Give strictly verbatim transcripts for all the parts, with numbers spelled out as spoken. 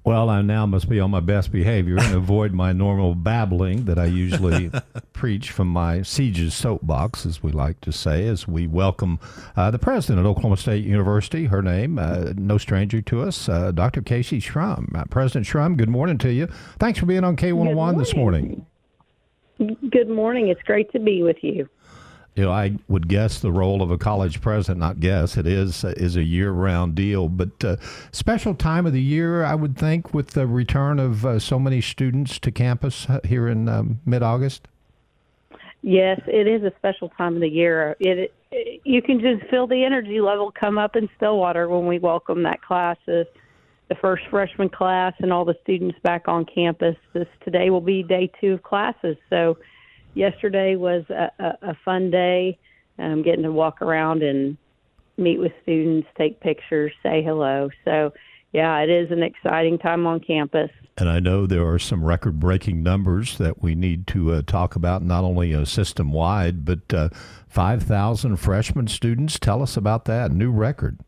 Well, I now must be on my best behavior and avoid my normal babbling that I usually preach from my Siege's soapbox, as we like to say, as we welcome uh, the president of Oklahoma State University. Her name, uh, no stranger to us, uh, Doctor Casey Schrum. Uh, President Schrum, good morning to you. Thanks for being on K one oh one this morning. Good morning. It's great to be with you. You know, I would guess the role of a college president, not guess, it is uh, is a year-round deal, but uh, special time of the year, I would think, with the return of uh, so many students to campus uh, here in um, mid-August? Yes, it is a special time of the year. It, it You can just feel the energy level come up in Stillwater when we welcome that class, uh, the first freshman class, and all the students back on campus. This Today will be day two of classes, so yesterday was a, a, a fun day, um, getting to walk around and meet with students, take pictures, say hello. So, yeah, it is an exciting time on campus. And I know there are some record-breaking numbers that we need to uh, talk about, not only uh, system-wide, but uh, five thousand freshman students. Tell us about that new record.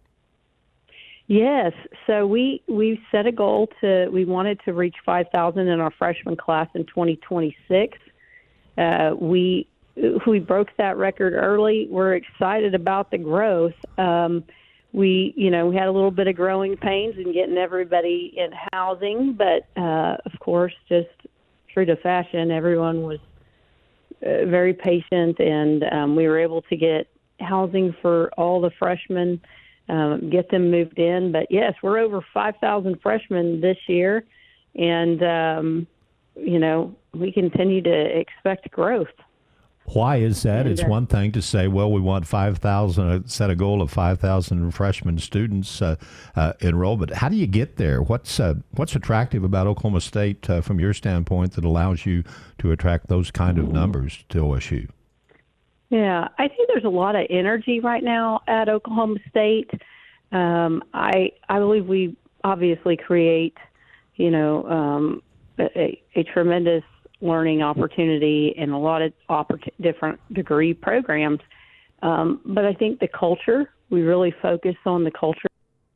Yes, so we we set a goal to, we wanted to reach five thousand in our freshman class in twenty twenty-six. Uh, we we broke that record early. We're excited about the growth. Um, we, you know, we had a little bit of growing pains in getting everybody in housing, but uh, of course, just true to fashion, everyone was uh, very patient, and um, we were able to get housing for all the freshmen, um, get them moved in. But yes, we're over five thousand freshmen this year, and um, you know, we continue to expect growth. Why is that? And, it's uh, one thing to say, well, we want five thousand, uh, set a goal of five thousand freshman students uh, uh, enrolled. But how do you get there? What's uh, what's attractive about Oklahoma State uh, from your standpoint that allows you to attract those kind of numbers to O S U? Yeah, I think there's a lot of energy right now at Oklahoma State. Um, I I believe we obviously create, you know, um, A, a tremendous learning opportunity and a lot of oppor- different degree programs. Um, but I think the culture, we really focus on the culture,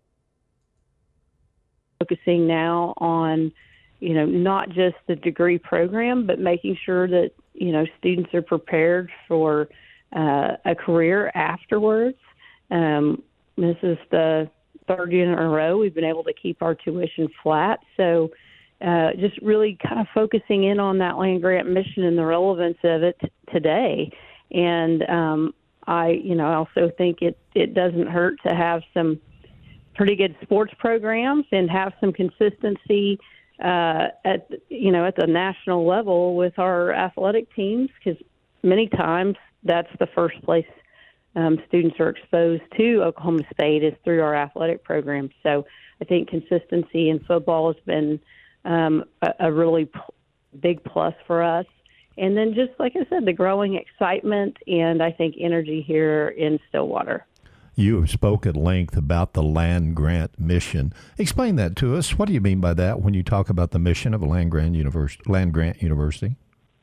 focusing now on, you know, not just the degree program, but making sure that, you know, students are prepared for uh, a career afterwards. Um, this is the third year in a row we've been able to keep our tuition flat. So, Uh, just really kind of focusing in on that land grant mission and the relevance of it t- today. And um, I, you know, I also think it, it doesn't hurt to have some pretty good sports programs and have some consistency uh, at, you know, at the national level with our athletic teams, because many times that's the first place um, students are exposed to Oklahoma State is through our athletic programs. So I think consistency in football has been Um, a, a really p- big plus for us. And then just like I said, the growing excitement and I think energy here in Stillwater. You have spoke at length about the land grant mission. Explain that to us. What do you mean by that when you talk about the mission of a land grant university? Land grant university?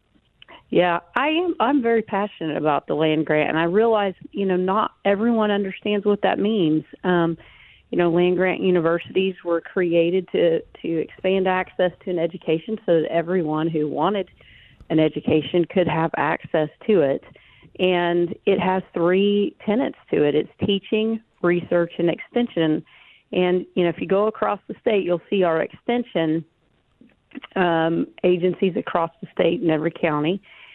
Yeah, I am. I'm very passionate about the land grant, and I realize, you know, not everyone understands what that means. Um, You know, land grant universities were created to, to expand access to an education so that everyone who wanted an education could have access to it. And it has three tenets to it. It's teaching, research, and extension. And, you know, if you go across the state, you'll see our extension um, agencies across the state in every county.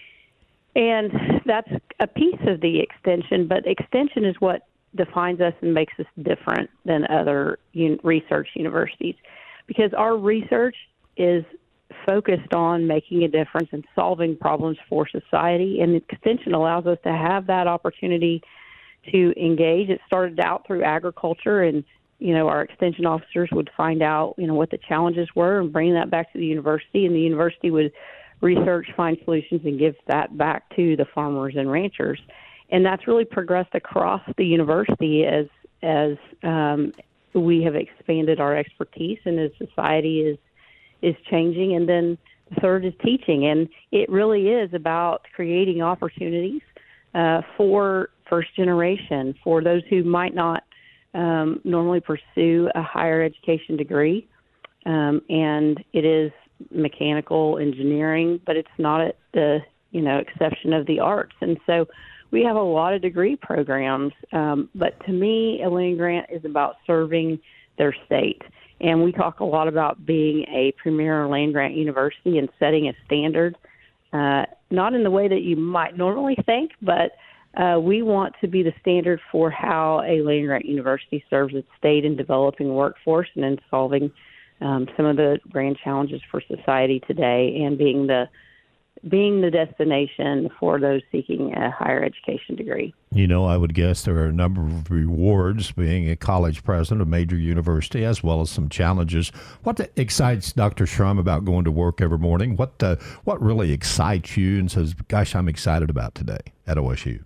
And that's a piece of the extension, but extension is what defines us and makes us different than other un- research universities, because our research is focused on making a difference and solving problems for society, and extension allows us to have that opportunity to engage. It started out through agriculture, and you know our extension officers would find out you know what the challenges were and bring that back to the university, and the university would research, find solutions, and give that back to the farmers and ranchers. And that's really progressed across the university as as um, we have expanded our expertise and as society is is changing. And then the third is teaching. And it really is about creating opportunities uh, for first generation, for those who might not um, normally pursue a higher education degree. um, and it is mechanical engineering, but it's not at the you know exception of the arts. And so we have a lot of degree programs. Um, but to me, a land grant is about serving their state. And we talk a lot about being a premier land grant university and setting a standard, uh, not in the way that you might normally think, but uh, we want to be the standard for how a land grant university serves its state in developing workforce and in solving um, some of the grand challenges for society today, and being the being the destination for those seeking a higher education degree. You know, I would guess there are a number of rewards being a college president of a major university, as well as some challenges. What excites Doctor Shrum about going to work every morning? What uh, what really excites you and says, gosh, I'm excited about today at O S U?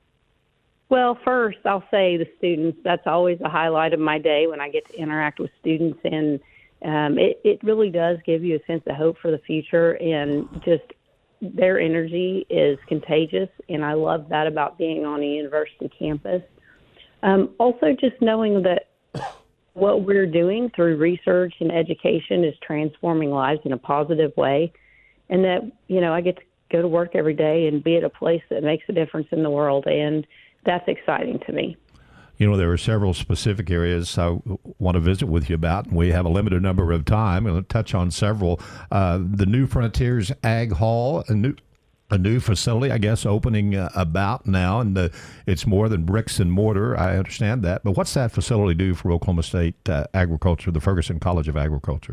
Well, first, I'll say the students. That's always a highlight of my day when I get to interact with students. And um, it, it really does give you a sense of hope for the future, and just their energy is contagious, and I love that about being on a university campus. Um, also, just knowing that what we're doing through research and education is transforming lives in a positive way, and that, you know, I get to go to work every day and be at a place that makes a difference in the world, and that's exciting to me. You know, there are several specific areas I want to visit with you about. We have a limited number of time. I'm going to touch on several. Uh, the New Frontiers Ag Hall, a new a new facility, I guess, opening uh, about now, and uh, it's more than bricks and mortar. I understand that. But what's that facility do for Oklahoma State uh, agriculture, the Ferguson College of Agriculture?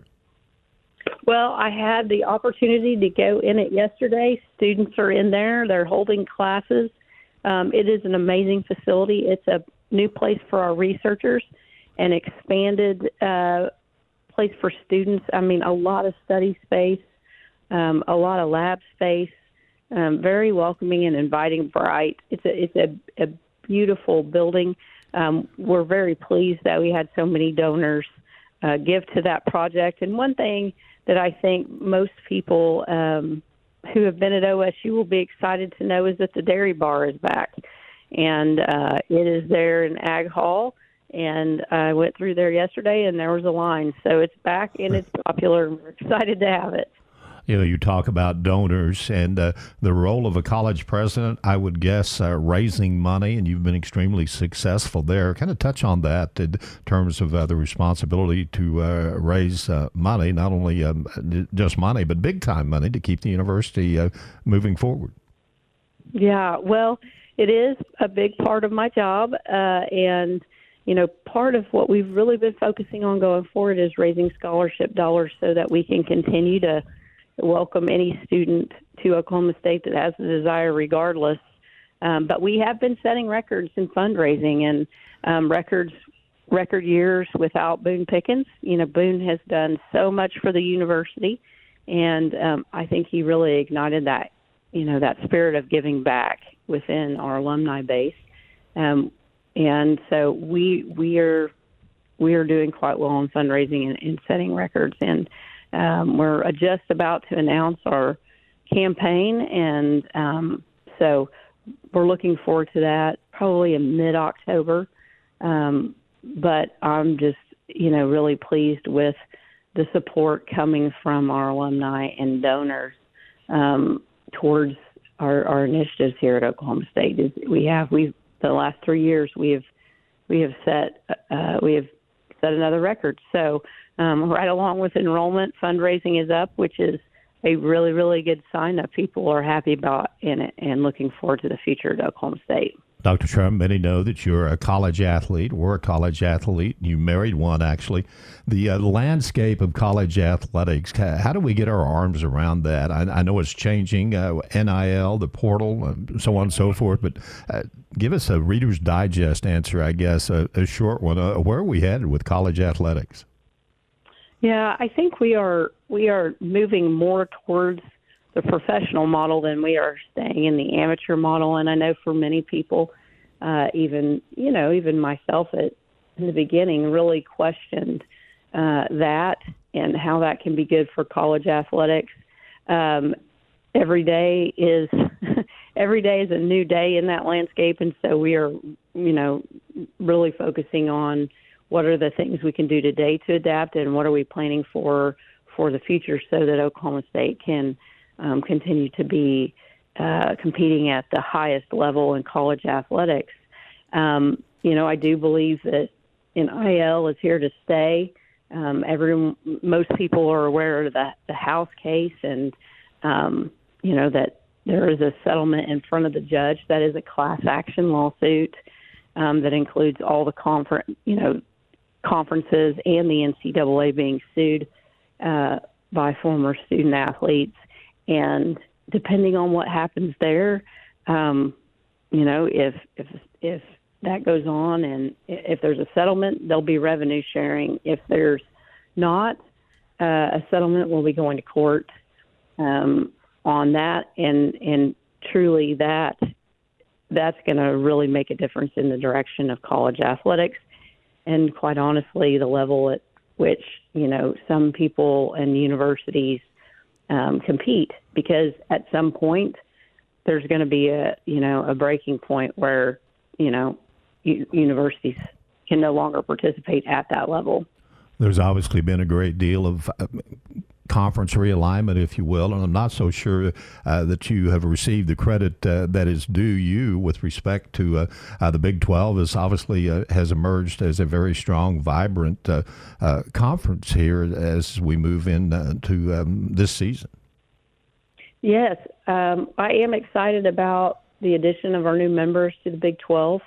Well, I had the opportunity to go in it yesterday. Students are in there. They're holding classes. Um, it is an amazing facility. It's a new place for our researchers, an expanded uh, place for students. I mean, a lot of study space, um, a lot of lab space, um, very welcoming and inviting, bright. It's a it's a, a beautiful building. Um, we're very pleased that we had so many donors uh, give to that project. And one thing that I think most people um, who have been at O S U will be excited to know is that the Dairy Bar is back. And uh, it is there in Ag Hall, and I went through there yesterday, and there was a line. So it's back, and it's popular, and we're excited to have it. You know, you talk about donors and uh, the role of a college president, I would guess, uh, raising money, and you've been extremely successful there. Kind of touch on that in terms of uh, the responsibility to uh, raise uh, money, not only um, just money, but big-time money to keep the university uh, moving forward. Yeah, well, it is a big part of my job, uh, and, you know, part of what we've really been focusing on going forward is raising scholarship dollars so that we can continue to welcome any student to Oklahoma State that has the desire regardless. Um, but we have been setting records in fundraising, and um, records, record years without Boone Pickens. You know, Boone has done so much for the university, and um, I think he really ignited that, you know, that spirit of giving back within our alumni base. Um, and so we we are we are doing quite well in fundraising and, and setting records. And um, we're just about to announce our campaign. And um, so we're looking forward to that probably in mid-October. Um, but I'm just, you know, really pleased with the support coming from our alumni and donors um, towards Our, our initiatives here at Oklahoma State. Is we have we the last three years we have we have set uh, we have set another record. So um, right along with enrollment, fundraising is up, which is a really really good sign that people are happy about in it and looking forward to the future at Oklahoma State. Doctor Shrum, many know that you're a college athlete, or a college athlete. You married one, actually. The uh, landscape of college athletics, how do we get our arms around that? I, I know it's changing, uh, N I L, the portal, uh, so on and so forth, but uh, give us a Reader's Digest answer, I guess, a, a short one. Uh, where are we headed with college athletics? Yeah, I think we are we are moving more towards the professional model than we are staying in the amateur model. And I know for many people, uh, even, you know, even myself at, in the beginning really questioned uh, that and how that can be good for college athletics. Um, every day is every day is a new day in that landscape. And so we are, you know, really focusing on what are the things we can do today to adapt, and what are we planning for for the future so that Oklahoma State can um, continue to be uh, competing at the highest level in college athletics. Um, you know, I do believe that N I L is here to stay. Um, every, most people are aware of the, the House case, and, um, you know, that there is a settlement in front of the judge that is a class action lawsuit um, that includes all the confer- you know, conferences and the N C double A being sued uh, by former student athletes. And depending on what happens there, um, you know, if if if that goes on and if there's a settlement, there'll be revenue sharing. If there's not uh, a settlement, we'll be going to court um, on that. And and truly, that that's going to really make a difference in the direction of college athletics. And quite honestly, the level at which, you know, some people and universities um, compete, because at some point there's going to be a, you know, a breaking point where, you know, u- universities can no longer participate at that level. There's obviously been a great deal of uh, conference realignment, if you will, and I'm not so sure uh, that you have received the credit uh, that is due you with respect to uh, uh, the Big twelve. Is obviously uh, has emerged as a very strong, vibrant uh, uh, conference here as we move into uh, um, this season. Yes, um, I am excited about the addition of our new members to the Big twelve.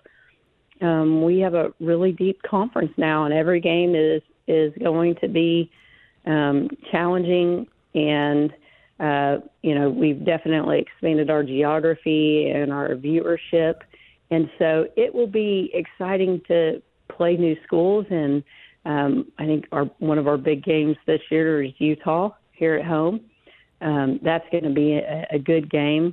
Um, we have a really deep conference now, and every game is is going to be um, challenging. And, uh, you know, we've definitely expanded our geography and our viewership. And so it will be exciting to play new schools. And um, I think our one of our big games this year is Utah here at home. Um, that's going to be a, a good game.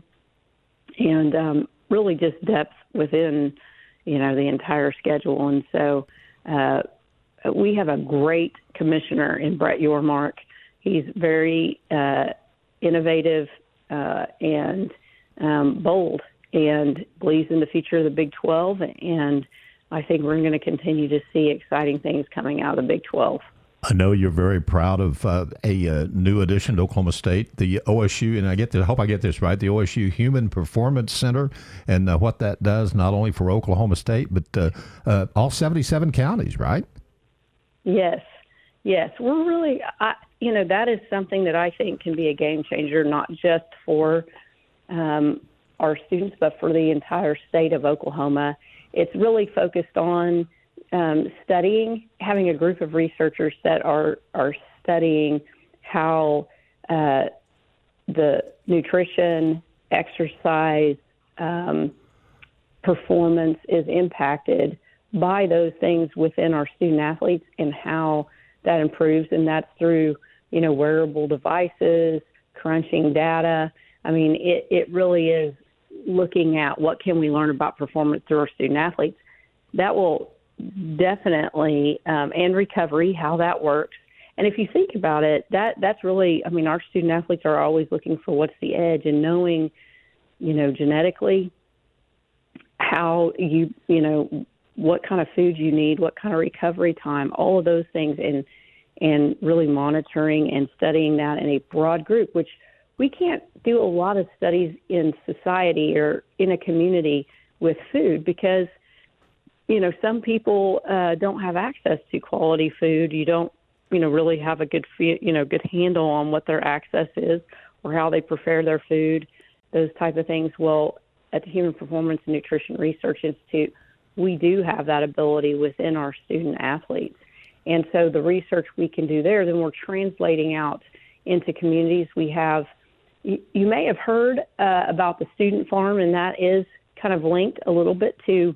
And um, really just depth within, you know, the entire schedule. And so uh, we have a great commissioner in Brett Yormark. He's very uh, innovative uh, and um, bold, and believes in the future of the Big twelve. And I think we're going to continue to see exciting things coming out of the Big twelve. I know you're very proud of uh, a uh, new addition to Oklahoma State, the O S U, and I get to, I hope I get this right, the O S U Human Performance Center, and uh, what that does not only for Oklahoma State, but uh, uh, all seventy-seven counties, right? Yes, yes. We're really, I, you know, that is something that I think can be a game changer, not just for um, our students, but for the entire state of Oklahoma. It's really focused on Um, studying, having a group of researchers that are are studying how uh, the nutrition, exercise, um, performance is impacted by those things within our student athletes, and how that improves. And that's through, you know, wearable devices, crunching data. I mean, it, it really is looking at what can we learn about performance through our student athletes. That will definitely, um, and recovery, how that works. And if you think about it, that that's really, I mean, our student athletes are always looking for what's the edge, and knowing, you know, genetically how you, you know, what kind of food you need, what kind of recovery time, all of those things, and and really monitoring and studying that in a broad group, which we can't do a lot of studies in society or in a community with food, because you know, some people uh, don't have access to quality food. You don't, you know, really have a good, you know, good handle on what their access is or how they prepare their food, those type of things. Well, at the Human Performance and Nutrition Research Institute, we do have that ability within our student athletes. And so the research we can do there, then we're translating out into communities. We have, you, you may have heard uh, about the Student Farm, and that is kind of linked a little bit to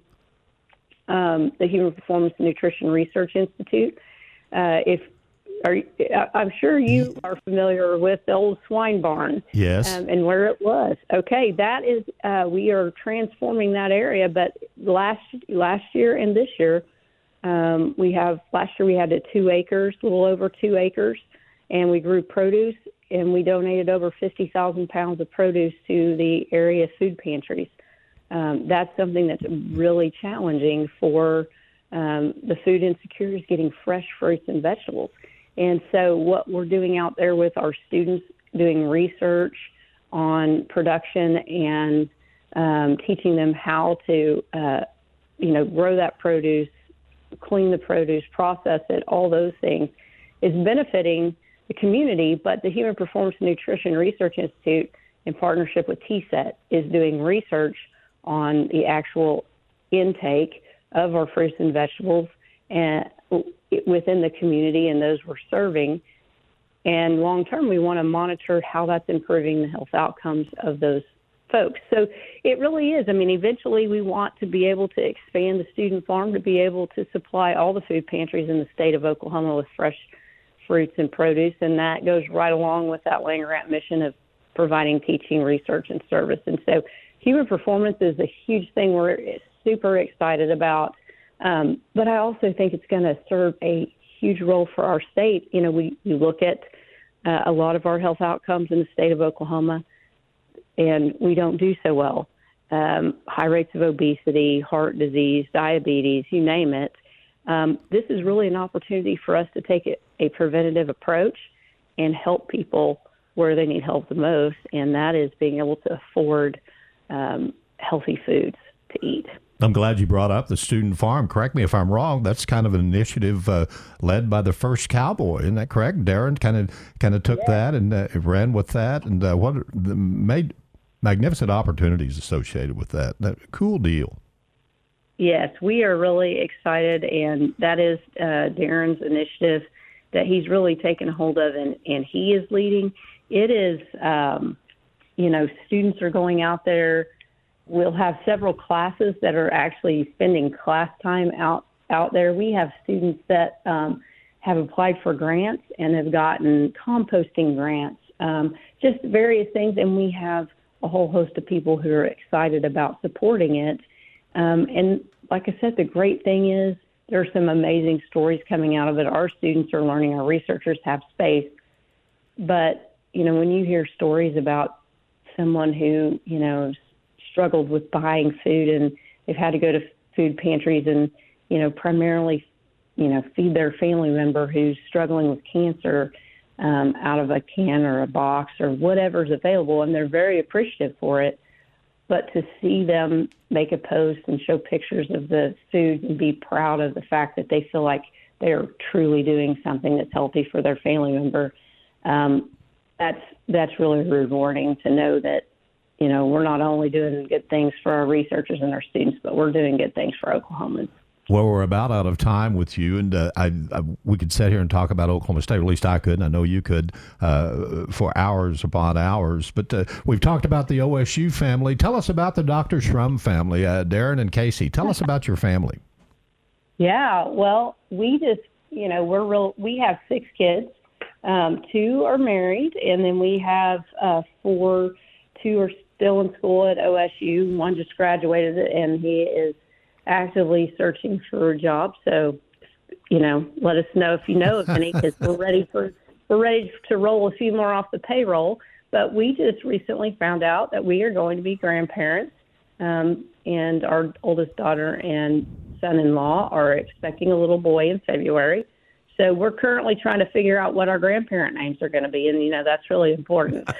Um, the Human Performance and Nutrition Research Institute. Uh, if are, I'm sure you are familiar with the old swine barn, yes, um, and where it was. Okay, that is uh, we are transforming that area. But last last year and this year, um, we have last year we had a two acres, a little over two acres, and we grew produce, and we donated over fifty thousand pounds of produce to the area food pantries. Um, that's something that's really challenging for um, the food insecure is getting fresh fruits and vegetables. And so what we're doing out there with our students, doing research on production and um, teaching them how to, uh, you know, grow that produce, clean the produce, process it, all those things, is benefiting the community. But the Human Performance and Nutrition Research Institute, in partnership with T SET, is doing research on the actual intake of our fruits and vegetables and within the community and those we're serving. And long term, we want to monitor how that's improving the health outcomes of those folks. So it really is. I mean, eventually we want to be able to expand the student farm to be able to supply all the food pantries in the state of Oklahoma with fresh fruits and produce. And that goes right along with that land-grant mission of providing teaching, research, and service. And so human performance is a huge thing we're super excited about. Um, but I also think it's going to serve a huge role for our state. You know, we, we look at uh, a lot of our health outcomes in the state of Oklahoma, and we don't do so well. Um, high rates of obesity, heart disease, diabetes, you name it. Um, this is really an opportunity for us to take a, a preventative approach and help people where they need help the most, and that is being able to afford um, healthy foods to eat. I'm glad you brought up the student farm. Correct me if I'm wrong. That's kind of an initiative uh, led by the first cowboy. Isn't that correct? Darren kind of kind of took yeah. that and uh, ran with that, and uh, what the made magnificent opportunities associated with that. That cool deal. Yes, we are really excited, and that is uh, Darren's initiative that he's really taken hold of, and, and he is leading. It is, um, you know, students are going out there. We'll have several classes that are actually spending class time out, out there. We have students that um, have applied for grants and have gotten composting grants, um, just various things. And we have a whole host of people who are excited about supporting it. Um, and like I said, the great thing is there are some amazing stories coming out of it. Our students are learning, our researchers have space. But, you know, when you hear stories about someone who, you know, struggled with buying food and they've had to go to food pantries and, you know, primarily, you know, feed their family member who's struggling with cancer um, out of a can or a box or whatever's available, and they're very appreciative for it. But to see them make a post and show pictures of the food and be proud of the fact that they feel like they're truly doing something that's healthy for their family member, um, that's that's really rewarding to know that, you know, we're not only doing good things for our researchers and our students, but we're doing good things for Oklahomans. Well, we're about out of time with you, and uh, I, I, we could sit here and talk about Oklahoma State, or at least I could, and I know you could, uh, for hours upon hours. But uh, we've talked about the O S U family. Tell us about the Doctor Shrum family, uh, Darren and Casey. Tell us about your family. Yeah, well, we just, you know, we're real. We have six kids. Um, two are married, and then we have uh, four. Two are still in school at O S U. One just graduated, and he is actively searching for a job. So, you know, let us know if you know of any, because we're ready for we're ready to roll a few more off the payroll. But we just recently found out that we are going to be grandparents, um, and our oldest daughter and son-in-law are expecting a little boy in February. So we're currently trying to figure out what our grandparent names are going to be, and you know that's really important.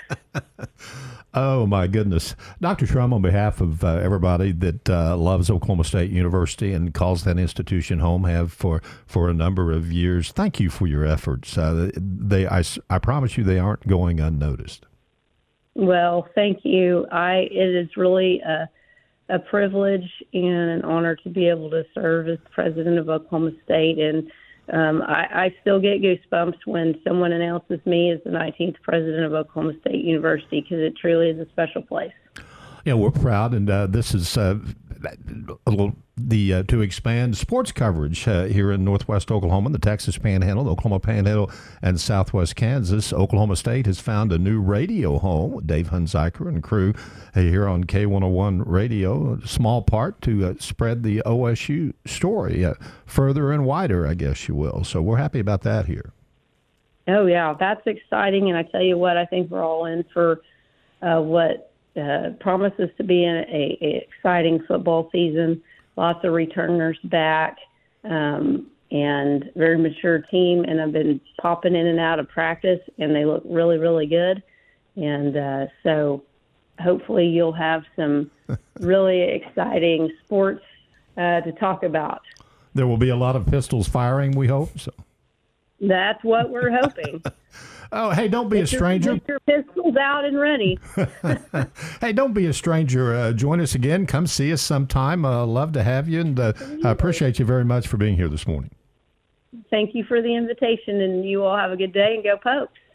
Oh, my goodness. Doctor Shrum, on behalf of uh, everybody that uh, loves Oklahoma State University and calls that institution home, have for, for a number of years, thank you for your efforts. Uh, they, I, I promise you they aren't going unnoticed. Well, thank you. I It is really a, a privilege and an honor to be able to serve as president of Oklahoma State, and Um, I, I still get goosebumps when someone announces me as the nineteenth president of Oklahoma State University, because it truly is a special place. Yeah, we're proud, and uh, this is uh, a little, the uh, to expand sports coverage uh, here in Northwest Oklahoma, the Texas Panhandle, the Oklahoma Panhandle, and Southwest Kansas. Oklahoma State has found a new radio home with Dave Hunziker and crew here on K one oh one Radio. A small part to uh, spread the O S U story uh, further and wider, I guess you will. So we're happy about that here. Oh yeah, that's exciting, and I tell you what, I think we're all in for uh, what. Uh, promises to be an a, a exciting football season. Lots of returners back. um, and very mature team. And I've been popping in and out of practice, and they look really, really good. And uh, so hopefully you'll have some really exciting sports uh, to talk about. There will be a lot of pistols firing, we hope. So that's what we're hoping. Oh, hey, don't be get a stranger. Your, get your pistols out and ready. Hey, don't be a stranger. Uh, join us again. Come see us sometime. Uh, love to have you, and uh, I appreciate you very much for being here this morning. Thank you for the invitation, and you all have a good day, and go Pokes.